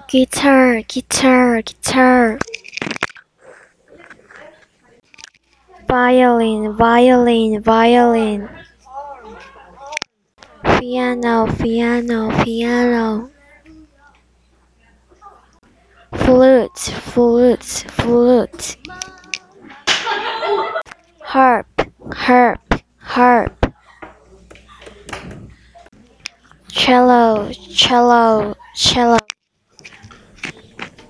guitar, guitar, guitar. Violin, violin, violin. Piano, piano, piano. Flute, flute, flute. Harp, harp, harp. Cello, cello, cello.